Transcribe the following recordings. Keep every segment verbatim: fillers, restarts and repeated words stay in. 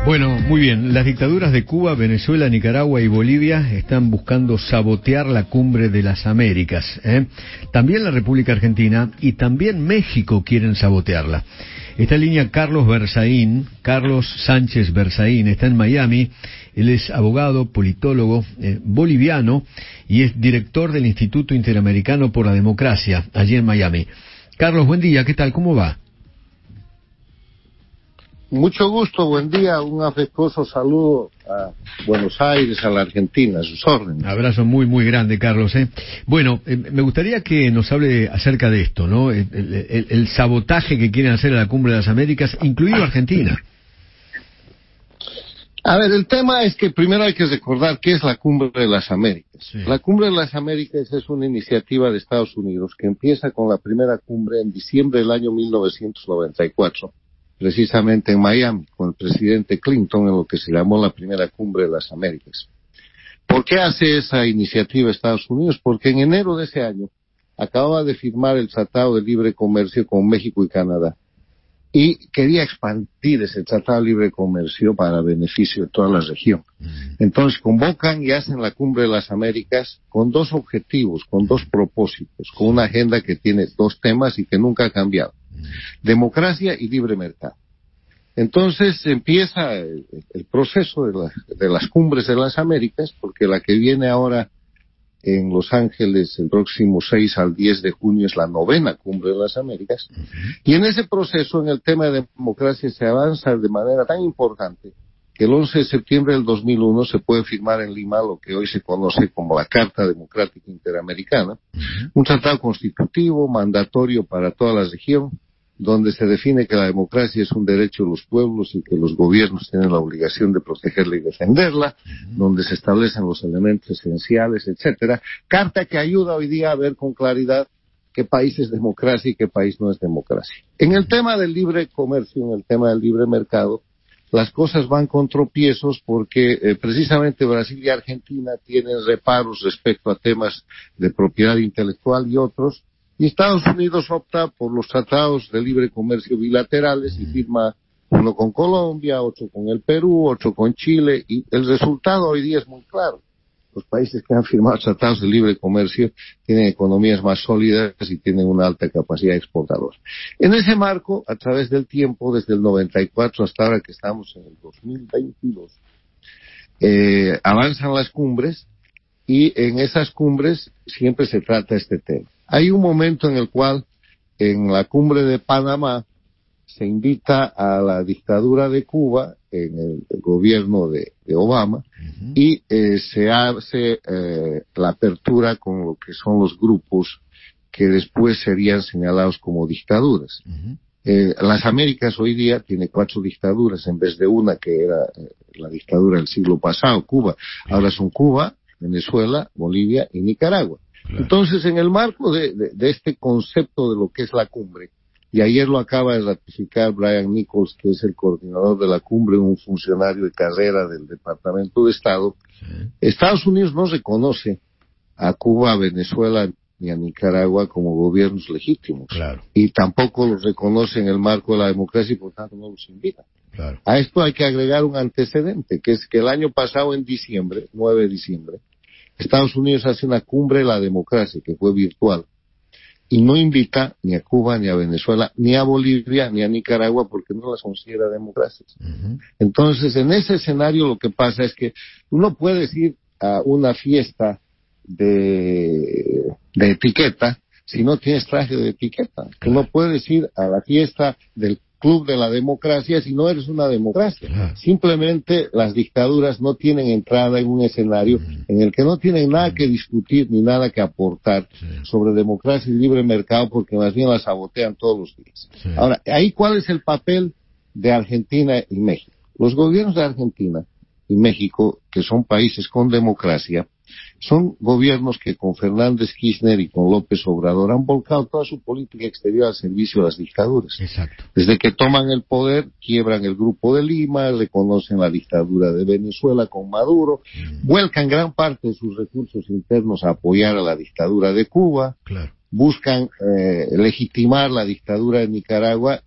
Bueno, muy bien. Las dictaduras de Cuba, Venezuela, Nicaragua y Bolivia están buscando sabotear la cumbre de las Américas, ¿eh? También la República Argentina y también México quieren sabotearla. Está en línea Carlos Berzaín, Carlos Sánchez Berzaín, está en Miami. Él es abogado, politólogo, eh, boliviano y es director del Instituto Interamericano por la Democracia, allí en Miami. Carlos, buen día, ¿qué tal? ¿Cómo va? Mucho gusto, buen día, un afectuoso saludo a Buenos Aires, a la Argentina, a sus órdenes. Abrazo muy, muy grande, Carlos. ¿eh? Bueno, eh, me gustaría que nos hable acerca de esto, ¿no? El, el, el sabotaje que quieren hacer a la Cumbre de las Américas, incluido Argentina. A ver, el tema es que primero hay que recordar qué es la Cumbre de las Américas. Sí. La Cumbre de las Américas es una iniciativa de Estados Unidos que empieza con la primera cumbre en diciembre del año mil novecientos noventa y cuatro. Precisamente en Miami, con el presidente Clinton, en lo que se llamó la primera cumbre de las Américas. ¿Por qué hace esa iniciativa Estados Unidos? Porque en enero de ese año acababa de firmar el Tratado de Libre Comercio con México y Canadá y quería expandir ese Tratado de Libre Comercio para beneficio de toda la región. Entonces convocan y hacen la Cumbre de las Américas con dos objetivos, con dos propósitos, con una agenda que tiene dos temas y que nunca ha cambiado. Democracia y libre mercado. Entonces empieza el, el proceso de, la, de las cumbres de las Américas, porque la que viene ahora en Los Ángeles el próximo seis al diez de junio es la novena cumbre de las Américas, uh-huh. Y en ese proceso, en el tema de democracia, se avanza de manera tan importante que el once de septiembre del dos mil uno se puede firmar en Lima lo que hoy se conoce como la Carta Democrática Interamericana, uh-huh. Un tratado constitutivo, mandatorio para toda la región, donde se define que la democracia es un derecho de los pueblos y que los gobiernos tienen la obligación de protegerla y defenderla, uh-huh. Donde se establecen los elementos esenciales, etcétera. Carta que ayuda hoy día a ver con claridad qué país es democracia y qué país no es democracia. En el tema del libre comercio, en el tema del libre mercado, las cosas van con tropiezos porque eh, precisamente Brasil y Argentina tienen reparos respecto a temas de propiedad intelectual y otros, y Estados Unidos opta por los tratados de libre comercio bilaterales y firma uno con Colombia, otro con el Perú, otro con Chile, y el resultado hoy día es muy claro. Los países que han firmado tratados de libre comercio tienen economías más sólidas y tienen una alta capacidad exportadora. En ese marco, a través del tiempo, desde el noventa y cuatro hasta ahora que estamos en el dos mil veintidós, eh, avanzan las cumbres y en esas cumbres siempre se trata este tema. Hay un momento en el cual, en la cumbre de Panamá, se invita a la dictadura de Cuba, en el, el gobierno de, de Obama, uh-huh. y eh, se hace eh, la apertura con lo que son los grupos que después serían señalados como dictaduras. Uh-huh. Eh, las Américas hoy día tiene cuatro dictaduras en vez de una que era eh, la dictadura del siglo pasado, Cuba. Ahora son Cuba, Venezuela, Bolivia y Nicaragua. Claro. Entonces, en el marco de, de, de este concepto de lo que es la cumbre, y ayer lo acaba de ratificar Brian Nichols, que es el coordinador de la cumbre, un funcionario de carrera del Departamento de Estado, sí. Estados Unidos no reconoce a Cuba, a Venezuela ni a Nicaragua como gobiernos legítimos. Claro. Y tampoco los reconoce en el marco de la democracia y por tanto no los invita. Claro. A esto hay que agregar un antecedente, que es que el año pasado en diciembre, nueve de diciembre, Estados Unidos hace una cumbre de la democracia que fue virtual y no invita ni a Cuba, ni a Venezuela, ni a Bolivia, ni a Nicaragua porque no las considera democracias. Uh-huh. Entonces, en ese escenario lo que pasa es que uno puede ir a una fiesta de, de etiqueta si no tienes traje de etiqueta. Claro. No puedes ir a la fiesta del Club de la Democracia si no eres una democracia. Claro. Simplemente las dictaduras no tienen entrada en un escenario mm. en el que no tienen nada que discutir ni nada que aportar sí. sobre democracia y libre mercado porque más bien las sabotean todos los días. Sí. Ahora, ahí ¿cuál es el papel de Argentina y México? Los gobiernos de Argentina y México, que son países con democracia, son gobiernos que con Fernández Kirchner y con López Obrador han volcado toda su política exterior al servicio de las dictaduras. Exacto. Desde que toman el poder, quiebran el Grupo de Lima, reconocen la dictadura de Venezuela con Maduro, mm. vuelcan gran parte de sus recursos internos a apoyar a la dictadura de Cuba, claro. buscan eh, legitimar la dictadura de Nicaragua y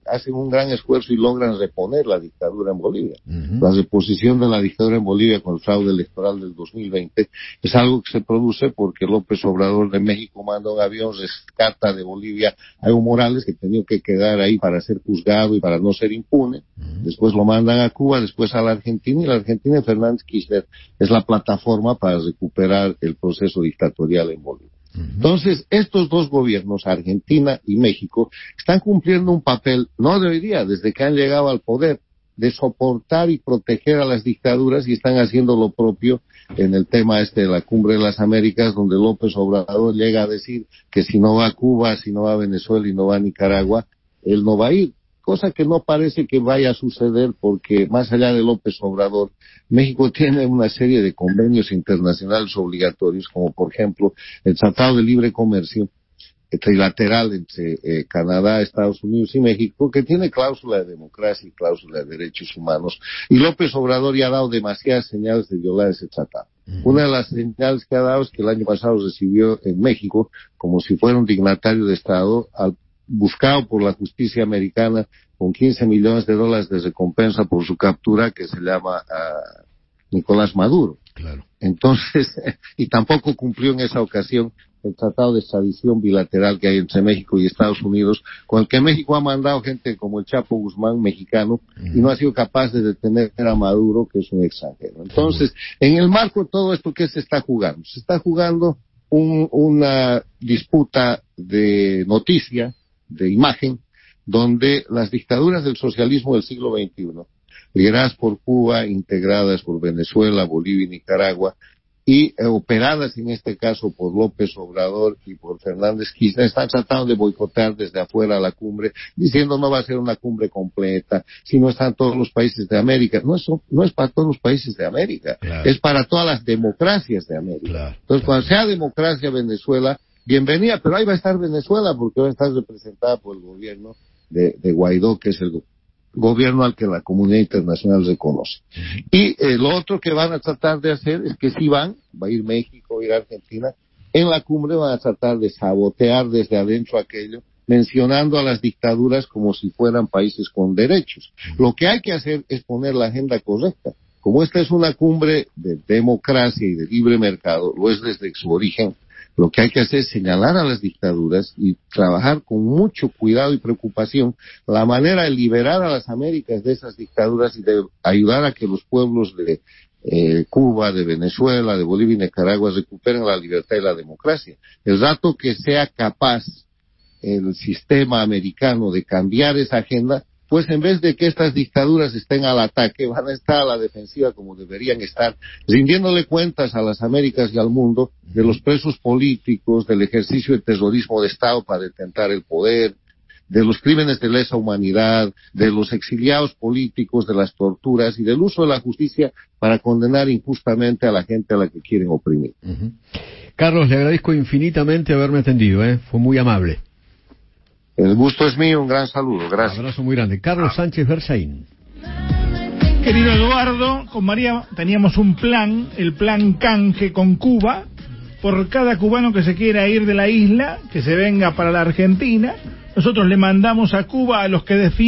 hacen un gran esfuerzo y logran reponer la dictadura en Bolivia. Uh-huh. La reposición de la dictadura en Bolivia con el fraude electoral del dos mil veinte es algo que se produce porque López Obrador de México manda un avión, rescata de Bolivia a Evo Morales, que tenía que quedar ahí para ser juzgado y para no ser impune. Uh-huh. Después lo mandan a Cuba, después a la Argentina, y la Argentina de Fernández Kirchner es la plataforma para recuperar el proceso dictatorial en Bolivia. Entonces, estos dos gobiernos, Argentina y México, están cumpliendo un papel, no de hoy día, desde que han llegado al poder, de soportar y proteger a las dictaduras, y están haciendo lo propio en el tema este de la Cumbre de las Américas, donde López Obrador llega a decir que si no va a Cuba, si no va a Venezuela y no va a Nicaragua, él no va a ir. Cosa que no parece que vaya a suceder porque, más allá de López Obrador, México tiene una serie de convenios internacionales obligatorios, como por ejemplo el Tratado de Libre Comercio trilateral entre eh, Canadá, Estados Unidos y México, que tiene cláusula de democracia y cláusula de derechos humanos, y López Obrador ya ha dado demasiadas señales de violar ese tratado. Uh-huh. Una de las señales que ha dado es que el año pasado recibió en México, como si fuera un dignatario de Estado, al buscado por la justicia americana con quince millones de dólares de recompensa por su captura, que se llama uh, Nicolás Maduro. Claro. Entonces, y tampoco cumplió en esa ocasión el tratado de extradición bilateral que hay entre México y Estados Unidos, con el que México ha mandado gente como el Chapo Guzmán, mexicano, uh-huh. y no ha sido capaz de detener a Maduro, que es un extranjero. Entonces, uh-huh. en el marco de todo esto, ¿qué se está jugando? Se está jugando un, una disputa de noticia, de imagen, donde las dictaduras del socialismo del siglo veintiuno, lideradas por Cuba, integradas por Venezuela, Bolivia y Nicaragua, y eh, operadas en este caso por López Obrador y por Fernández Kirchner, están tratando de boicotear desde afuera la cumbre, diciendo no va a ser una cumbre completa, si no están todos los países de América. No es, no es para todos los países de América, claro. Es para todas las democracias de América. Claro, Entonces, claro. cuando sea democracia Venezuela, bienvenida, pero ahí va a estar Venezuela porque va a estar representada por el gobierno de, de Guaidó, que es el gobierno al que la comunidad internacional reconoce. Uh-huh. Y eh, lo otro que van a tratar de hacer es que si van, va a ir México, va a ir Argentina, en la cumbre van a tratar de sabotear desde adentro aquello, mencionando a las dictaduras como si fueran países con derechos. Uh-huh. Lo que hay que hacer es poner la agenda correcta. Como esta es una cumbre de democracia y de libre mercado, lo es desde su origen, lo que hay que hacer es señalar a las dictaduras y trabajar con mucho cuidado y preocupación la manera de liberar a las Américas de esas dictaduras y de ayudar a que los pueblos de eh, Cuba, de Venezuela, de Bolivia y Nicaragua recuperen la libertad y la democracia. El rato que sea capaz el sistema americano de cambiar esa agenda, pues en vez de que estas dictaduras estén al ataque, van a estar a la defensiva como deberían estar, rindiéndole cuentas a las Américas y al mundo de los presos políticos, del ejercicio de terrorismo de Estado para detentar el poder, de los crímenes de lesa humanidad, de los exiliados políticos, de las torturas y del uso de la justicia para condenar injustamente a la gente a la que quieren oprimir. Uh-huh. Carlos, le agradezco infinitamente haberme atendido, ¿eh? Fue muy amable. El gusto es mío, un gran saludo, gracias. Un abrazo muy grande. Carlos Sánchez Berzaín. Querido Eduardo, con María teníamos un plan, el plan canje con Cuba. Por cada cubano que se quiera ir de la isla, que se venga para la Argentina, nosotros le mandamos a Cuba a los que defienden